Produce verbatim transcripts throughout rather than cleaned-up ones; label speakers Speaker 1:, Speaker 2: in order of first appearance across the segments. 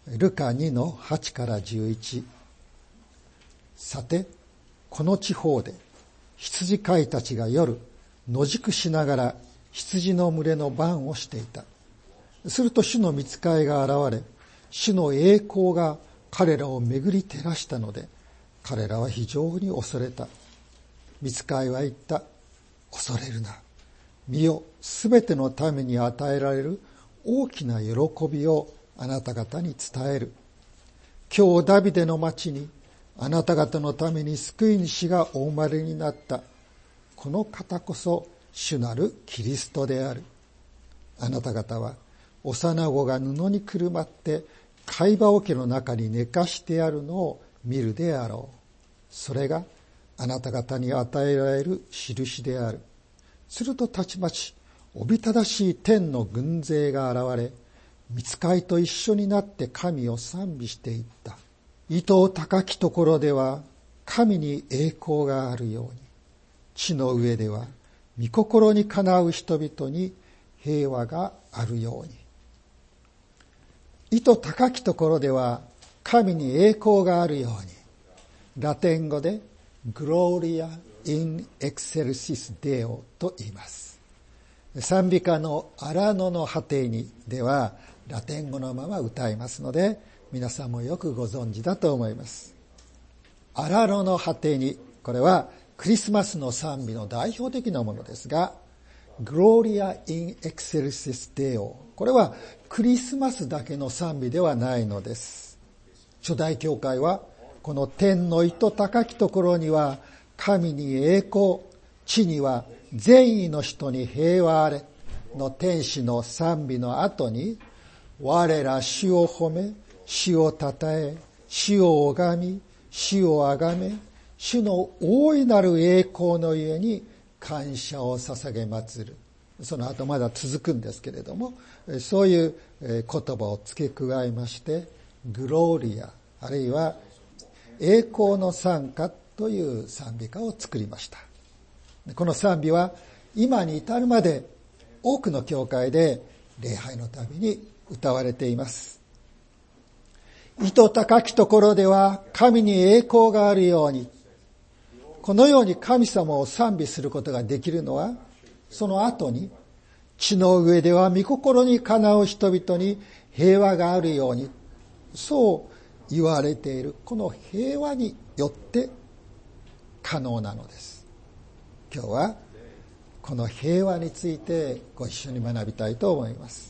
Speaker 1: ルカにのはちからじゅういち。さて、この地方で羊飼いたちが夜野宿しながら羊の群れの番をしていた。すると主の御使いが現れ、主の栄光が彼らを巡り照らしたので、彼らは非常に恐れた。御使いは言った。恐れるな。見よ、すべてのために与えられる大きな喜びをあなた方に伝える。今日ダビデの町にあなた方のために救い主がお生まれになった。この方こそ主なるキリストである。あなた方は幼子が布にくるまって貝羽桶の中に寝かしてあるのを見るであろう。それがあなた方に与えられる印である。するとたちまちおびただしい天の軍勢が現れ、御使いと一緒になって神を賛美していった。意図高きところでは神に栄光があるように、地の上では御心にかなう人々に平和があるように。意図高きところでは神に栄光があるように。ラテン語で Gloria in excelsis Deo と言います。賛美歌のアラノの果てにではラテン語のまま歌いますので、皆さんもよくご存知だと思います。アラノの果てに、これはクリスマスの賛美の代表的なものですが、Gloria in excelsis Deo、これはクリスマスだけの賛美ではないのです。初代教会はこの天の意図高きところには神に栄光、地には善意の人に平和あれの天使の賛美の後に、我ら主を褒め、主をたたえ、主を拝み、主をあがめ、主の大いなる栄光のゆえに感謝を捧げ祭る。その後まだ続くんですけれども、そういう言葉を付け加えまして、グローリア、あるいは栄光の賛歌という賛美歌を作りました。この賛美は今に至るまで多くの教会で礼拝のために歌われています。意図高きところでは神に栄光があるように。このように神様を賛美することができるのは、その後に地の上では御心にかなう人々に平和があるように、そう言われているこの平和によって可能なのです。今日はこの平和についてご一緒に学びたいと思います。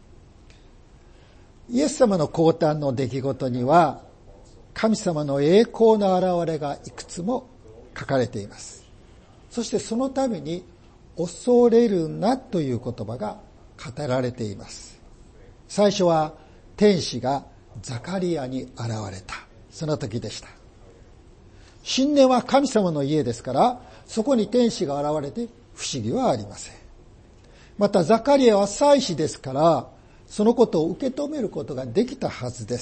Speaker 1: イエス様の降誕の出来事には神様の栄光の現れがいくつも書かれています。そしてそのために恐れるなという言葉が語られています。最初は天使がザカリアに現れた、その時でした。神殿は神様の家ですから、そこに天使が現れて不思議はありません。またザカリアは祭司ですから、そのことを受け止めることができたはずです。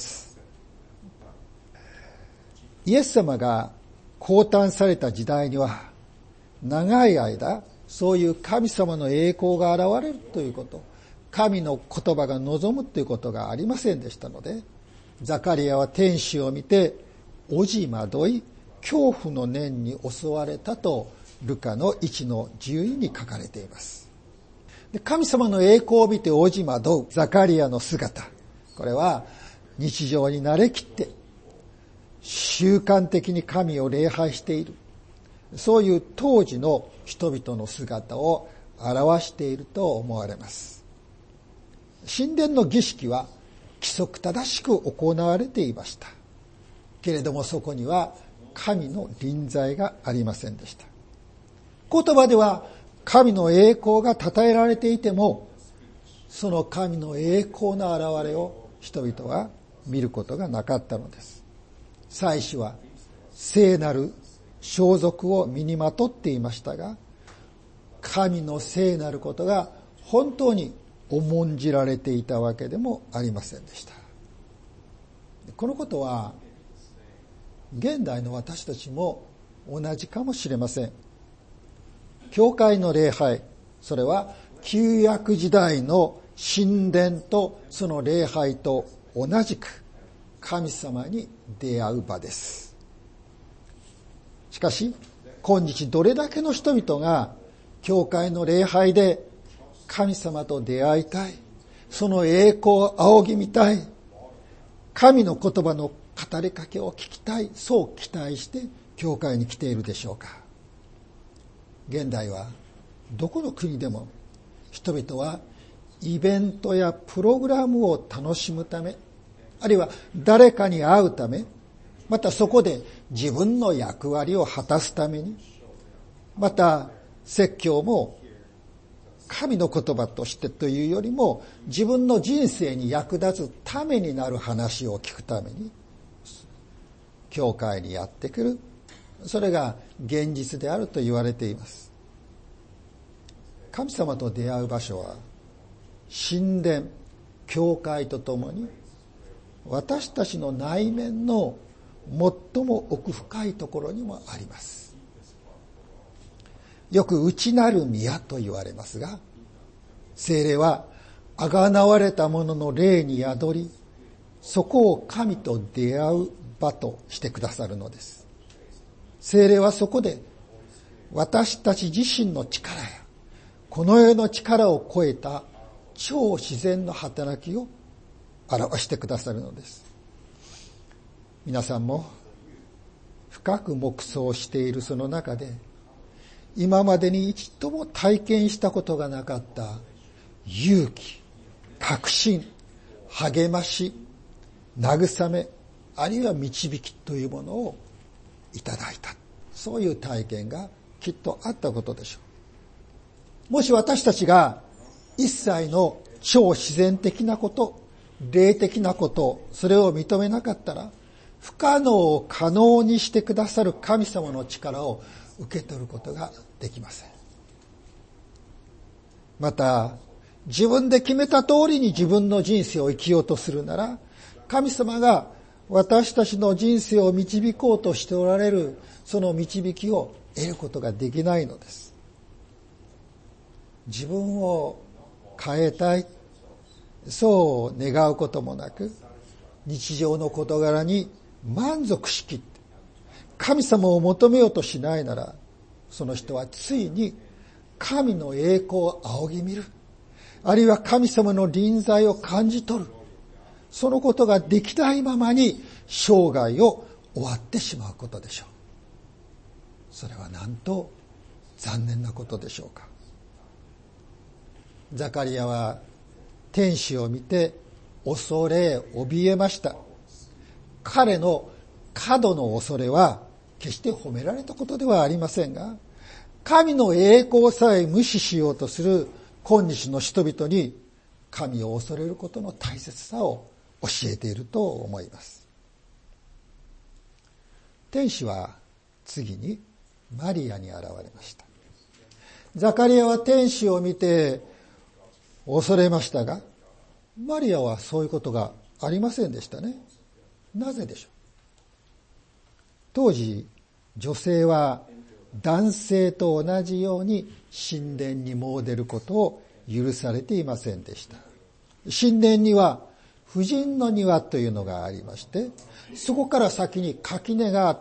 Speaker 1: イエス様が降誕された時代には、長い間そういう神様の栄光が現れるということ、神の言葉が望むということがありませんでしたので、ザカリアは天使を見ておじまどい、恐怖の念に襲われたとルカのいちのじゅうに書かれています。で、神様の栄光を見ておじまどうザカリアの姿、これは日常に慣れきって習慣的に神を礼拝している、そういう当時の人々の姿を表していると思われます。神殿の儀式は規則正しく行われていました。けれどもそこには神の臨在がありませんでした。言葉では神の栄光が称えられていても、その神の栄光の現れを人々は見ることがなかったのです。祭司は聖なる装束を身にまとっていましたが、神の聖なることが本当に重んじられていたわけでもありませんでした。このことは現代の私たちも同じかもしれません。教会の礼拝、それは旧約時代の神殿とその礼拝と同じく神様に出会う場です。しかし、今日どれだけの人々が教会の礼拝で神様と出会いたい、その栄光を仰ぎ見たい、神の言葉の語りかけを聞きたい、そう期待して教会に来ているでしょうか。現代はどこの国でも人々はイベントやプログラムを楽しむため、あるいは誰かに会うため、またそこで自分の役割を果たすために、また説教も神の言葉としてというよりも自分の人生に役立つためになる話を聞くために教会にやってくる。それが現実であると言われています。神様と出会う場所は神殿、教会とともに私たちの内面の最も奥深いところにもあります。よく内なる宮と言われますが、聖霊はあがなわれた者の霊に宿り、そこを神と出会う場としてくださるのです。聖霊はそこで私たち自身の力やこの世の力を超えた超自然の働きを表してくださるのです。皆さんも深く黙想しているその中で、今までに一度も体験したことがなかった勇気、確信、励まし、慰め、あるいは導きというものをいただいた。そういう体験がきっとあったことでしょう。もし私たちが一切の超自然的なこと、霊的なこと、それを認めなかったら、不可能を可能にしてくださる神様の力を受け取ることができません。また、自分で決めた通りに自分の人生を生きようとするなら、神様が私たちの人生を導こうとしておられるその導きを得ることができないのです。自分を変えたい、そう願うこともなく、日常の事柄に満足しきって神様を求めようとしないなら、その人はついに神の栄光を仰ぎ見る、あるいは神様の臨在を感じ取る、そのことができないままに生涯を終わってしまうことでしょう。それはなんと残念なことでしょうか。ザカリヤは天使を見て恐れ怯えました。彼の過度の恐れは決して褒められたことではありませんが、神の栄光さえ無視しようとする今日の人々に神を恐れることの大切さを教えていると思います。天使は次にマリアに現れました。ザカリヤは天使を見て恐れましたが、マリアはそういうことがありませんでしたね。なぜでしょう。当時、女性は男性と同じように神殿に詣でることを許されていませんでした。神殿には婦人の庭というのがありまして、そこから先に垣根があって、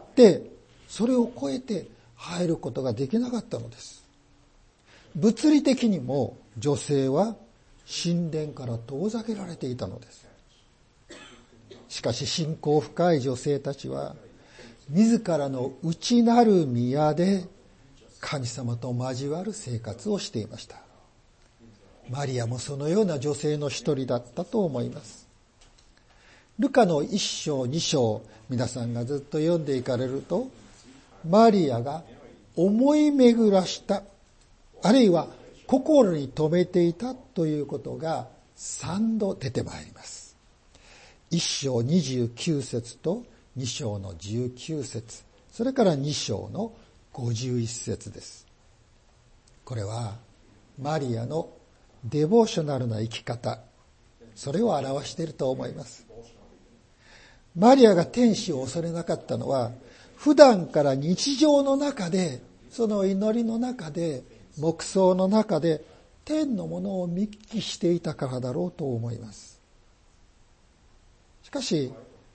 Speaker 1: それを越えて入ることができなかったのです。物理的にも女性は神殿から遠ざけられていたのです。しかし信仰深い女性たちは自らの内なる宮で神様と交わる生活をしていました。マリアもそのような女性の一人だったと思います。ルカの一章二章、皆さんがずっと読んでいかれると、マリアが思い巡らした、あるいは心に留めていたということが三度出てまいります。一章二十九節と二章の十九節、それから二章の五十一節です。これはマリアのデボーショナルな生き方、それを表していると思います。マリアが天使を恐れなかったのは、普段から日常の中で、その祈りの中で、黙想の中で、天のものを見聞きしていたからだろうと思います。しかし、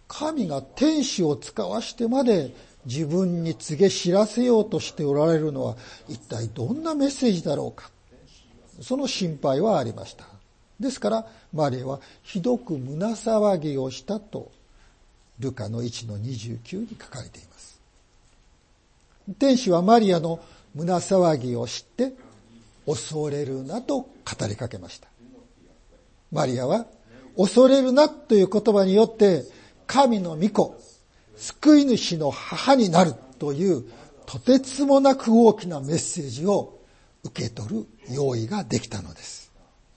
Speaker 1: 神が天使を使わしてまで自分に告げ知らせようとしておられるのは一体どんなメッセージだろうか。その心配はありました。ですからマリアはひどく胸騒ぎをしたとルカのいちのにじゅうきゅうに書かれています。天使はマリアの胸騒ぎを知って恐れるなと語りかけました。マリアは恐れるなという言葉によって神の御子、救い主の母になるというとてつもなく大きなメッセージを受け取る用意ができたのです。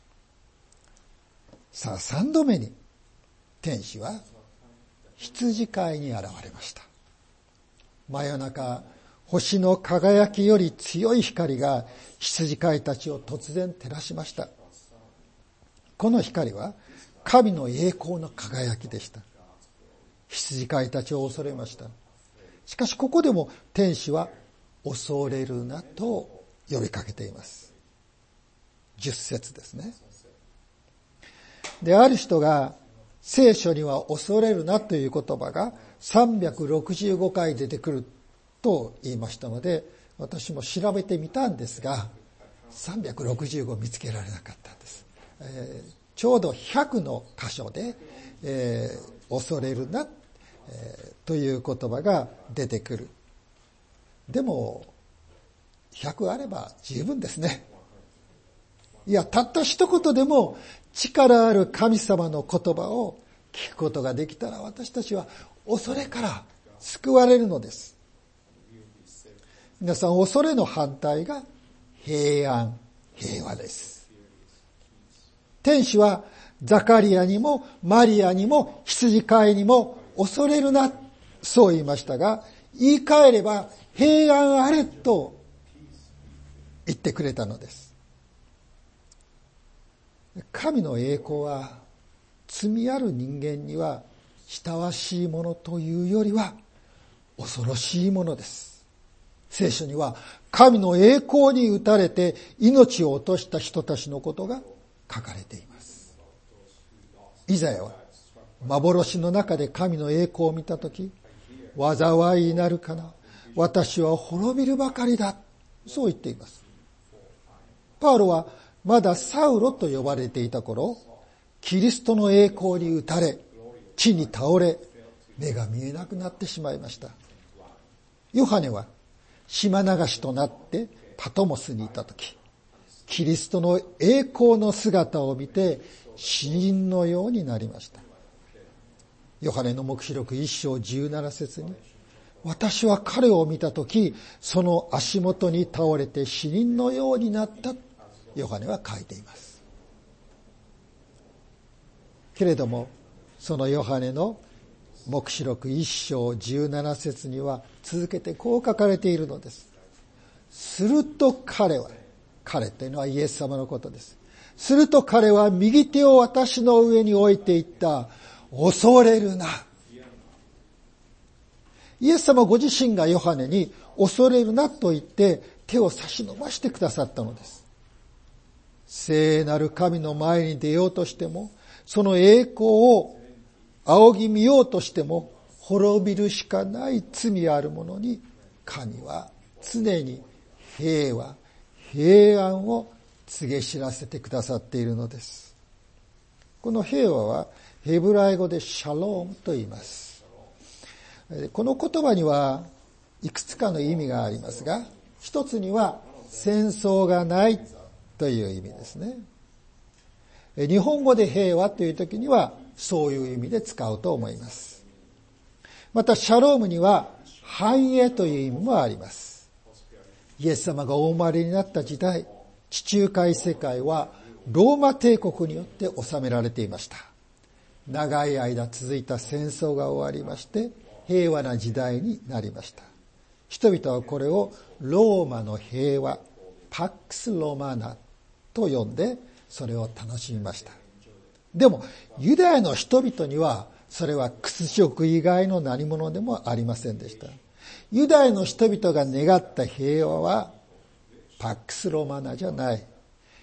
Speaker 1: さあ三度目に天使は羊飼いに現れました。真夜中、星の輝きより強い光が羊飼いたちを突然照らしました。この光は神の栄光の輝きでした。羊飼いたちを恐れました。しかしここでも天使は恐れるなと呼びかけています。十節ですね。で、ある人が聖書には恐れるなという言葉がさんびゃくろくじゅうごかい出てくると言いましたので、私も調べてみたんですが、さんびゃくろくじゅうご見つけられなかったんです。えー、ちょうどひゃくの箇所で、えー、恐れるな、えー、という言葉が出てくる。でも、ひゃくあれば十分ですね。いや、たった一言でも力ある神様の言葉を聞くことができたら、私たちは恐れから救われるのです。皆さん、恐れの反対が平安、平和です。天使はザカリアにもマリアにも羊飼いにも恐れるな、そう言いましたが、言い換えれば平安あれと言ってくれたのです。神の栄光は罪ある人間には親わしいものというよりは恐ろしいものです。聖書には神の栄光に打たれて命を落とした人たちのことが書かれています。イザヤは幻の中で神の栄光を見たとき、災いになるかな、私は滅びるばかりだ、そう言っています。パウロはまだサウロと呼ばれていた頃、キリストの栄光に打たれ、地に倒れ、目が見えなくなってしまいました。ヨハネは島流しとなってパトモスにいたとき、キリストの栄光の姿を見て死人のようになりました。ヨハネの黙示録一章十七節に、私は彼を見たとき、その足元に倒れて死人のようになった、ヨハネは書いています。けれども、そのヨハネの黙示録一章十七節には続けてこう書かれているのです。すると彼は、彼というのはイエス様のことです。すると彼は右手を私の上に置いていった。恐れるな。イエス様ご自身がヨハネに恐れるなと言って手を差し伸ばしてくださったのです。聖なる神の前に出ようとしても、その栄光を仰ぎ見ようとしても、滅びるしかない罪ある者に、神は常に平和、平安を告げ知らせてくださっているのです。この平和はヘブライ語でシャロームと言います。この言葉にはいくつかの意味がありますが、一つには戦争がないという意味ですね。日本語で平和という時にはそういう意味で使うと思います。またシャロームには繁栄という意味もあります。イエス様がお生まれになった時代、地中海世界はローマ帝国によって治められていました。長い間続いた戦争が終わりまして平和な時代になりました。人々はこれをローマの平和、パックスロマナと呼んでそれを楽しみました。でもユダヤの人々にはそれは屈辱以外の何物でもありませんでした。ユダヤの人々が願った平和はパックスロマナじゃない。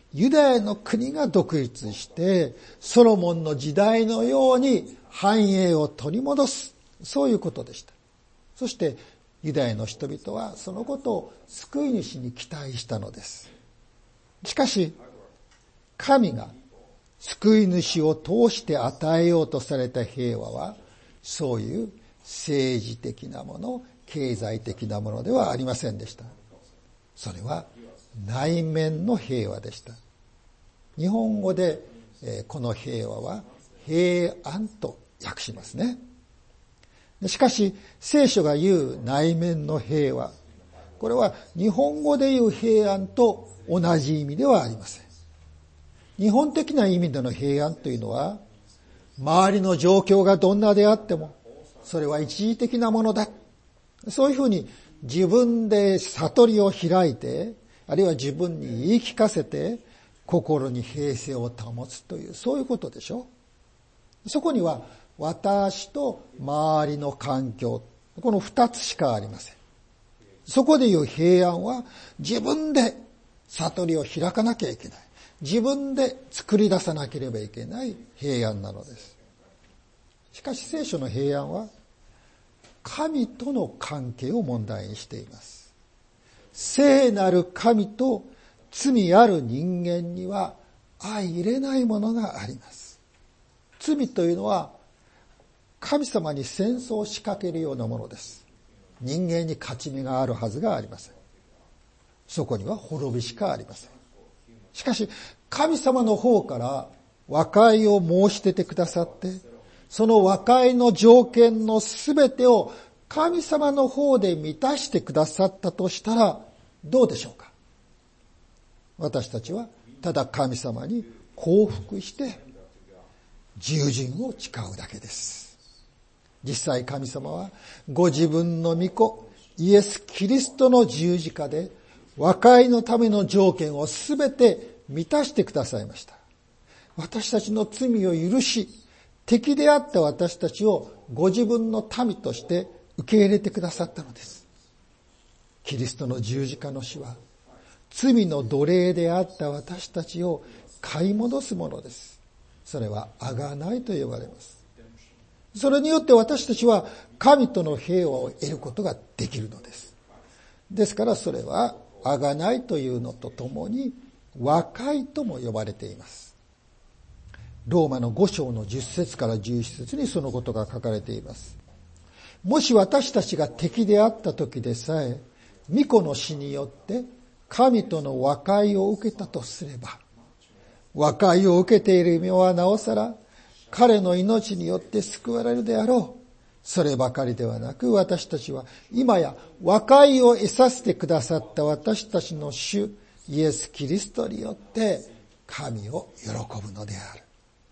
Speaker 1: ユダヤの国が独立して、ソロモンの時代のように繁栄を取り戻す。そういうことでした。そしてユダヤの人々はそのことを救い主に期待したのです。しかし、神が救い主を通して与えようとされた平和は、そういう政治的なもの、経済的なものではありませんでした。それは内面の平和でした。日本語で、えー、この平和は平安と訳しますね。しかし聖書が言う内面の平和、これは日本語で言う平安と同じ意味ではありません。日本的な意味での平安というのは、周りの状況がどんなであってもそれは一時的なものだ、そういうふうに自分で悟りを開いて、あるいは自分に言い聞かせて心に平静を保つという、そういうことでしょ。そこには私と周りの環境、この二つしかありません。そこでいう平安は自分で悟りを開かなきゃいけない。自分で作り出さなければいけない平安なのです。しかし聖書の平安は神との関係を問題にしています。聖なる神と罪ある人間には相入れないものがあります。罪というのは神様に戦争を仕掛けるようなものです。人間に勝ち目があるはずがありません。そこには滅びしかありません。しかし神様の方から和解を申し出てくださって、その和解の条件のすべてを神様の方で満たしてくださったとしたらどうでしょうか。私たちはただ神様に降伏して従順を誓うだけです。実際神様はご自分の御子イエス・キリストの十字架で和解のための条件をすべて満たしてくださいました。私たちの罪を許し、敵であった私たちをご自分の民として受け入れてくださったのです。キリストの十字架の死は罪の奴隷であった私たちを買い戻すものです。それは贖いと呼ばれます。それによって私たちは神との平和を得ることができるのです。ですからそれは贖いというのとともに和解とも呼ばれています。ローマのご章のじゅっ節からじゅういち節にそのことが書かれています。もし私たちが敵であった時でさえ、御子の死によって神との和解を受けたとすれば、和解を受けている身はなおさら彼の命によって救われるであろう。そればかりではなく、私たちは今や和解を得させてくださった私たちの主イエス・キリストによって神を喜ぶのである。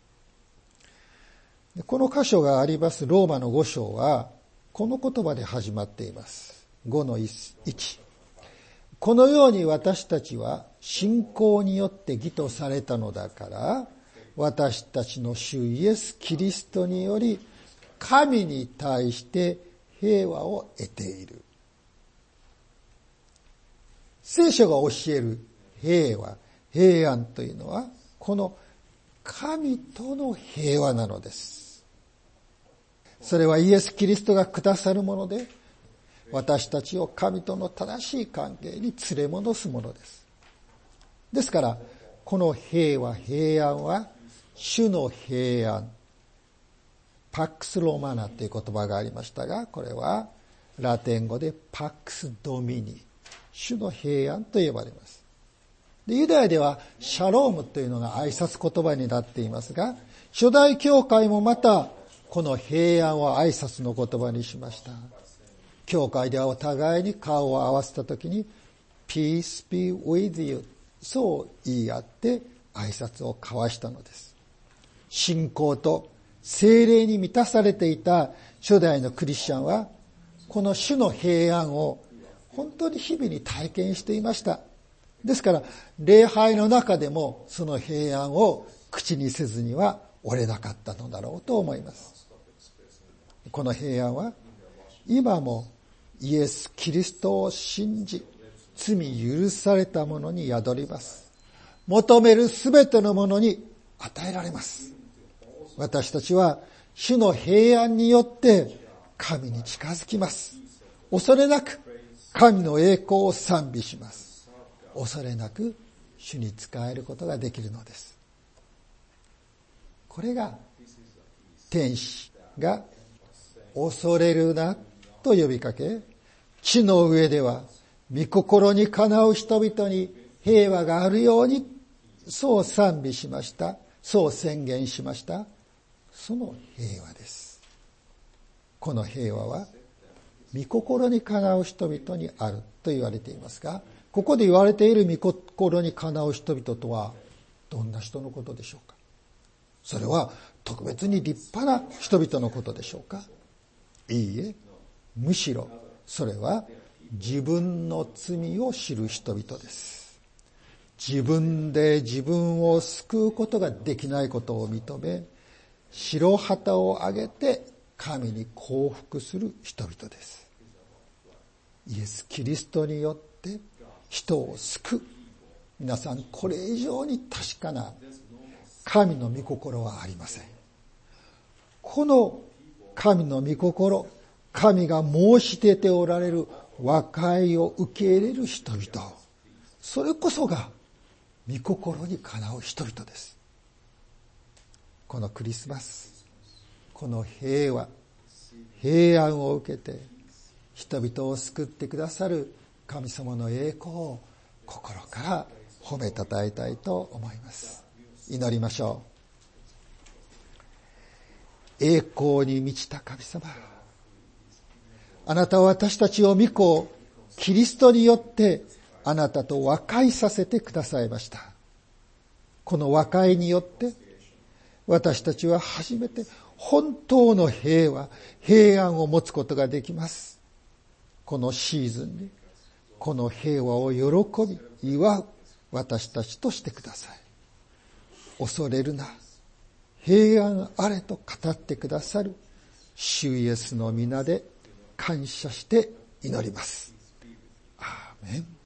Speaker 1: この箇所がありますローマのご章はこの言葉で始まっています。ごのいち。このように私たちは信仰によって義とされたのだから、私たちの主イエス・キリストにより神に対して平和を得ている。聖書が教える平和、平安というのはこの神との平和なのです。それはイエス・キリストがくださるもので、私たちを神との正しい関係に連れ戻すものです。ですからこの平和、平安は主の平安、パックスロマナという言葉がありましたが、これはラテン語でパックスドミニ、主の平安と呼ばれます。で、ユダヤではシャロームというのが挨拶言葉になっていますが、初代教会もまたこの平安を挨拶の言葉にしました。教会ではお互いに顔を合わせたときに Peace be with you、 そう言い合って挨拶を交わしたのです。信仰と聖霊に満たされていた初代のクリスチャンはこの主の平安を本当に日々に体験していました。ですから礼拝の中でもその平安を口にせずには折れなかったのだろうと思います。この平安は今もイエス・キリストを信じ罪許された者に宿ります。 求めるすべてのものに与えられます。私たちは主の平安によって神に近づきます。恐れなく神の栄光を賛美します。恐れなく主に仕えることができるのです。これが天使が恐れるなと呼びかけ、地の上では御心にかなう人々に平和があるように、そう賛美しました。そう宣言しました。その平和です。この平和は御心にかなう人々にあると言われていますが、ここで言われている御心にかなう人々とはどんな人のことでしょうか。それは特別に立派な人々のことでしょうか。いいえ、むしろそれは自分の罪を知る人々です。自分で自分を救うことができないことを認め、白旗を上げて神に降伏する人々です。イエス・キリストによって人を救う。皆さん、これ以上に確かな神の御心はありません。この神の御心、神が申し出ておられる和解を受け入れる人々、それこそが御心にかなう人々です。このクリスマス、この平和、平安を受けて人々を救ってくださる神様の栄光を心から褒めたたえたいと思います。祈りましょう。栄光に満ちた神様、あなたは私たちを御子キリストによってあなたと和解させてくださいました。この和解によって私たちは初めて本当の平和、平安を持つことができます。このシーズンにこの平和を喜び祝う私たちとしてください。恐れるな、平安あれと語ってくださる主イエスの皆で感謝して祈ります。アーメン。